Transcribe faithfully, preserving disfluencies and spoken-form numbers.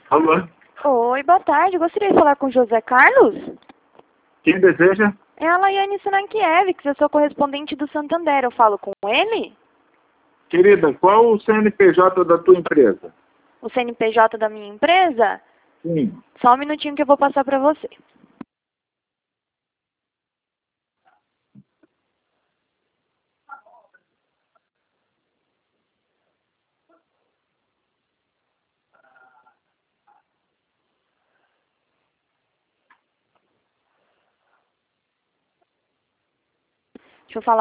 Alô? Oi, boa tarde. Gostaria de falar com José Carlos? Quem deseja? É a Laiane Sinankiewicz, eu sou correspondente do Santander. Eu falo com ele? Querida, qual o C N P J da tua empresa? O C N P J da minha empresa? Sim. Só um minutinho que eu vou passar para você. Deixa eu falar.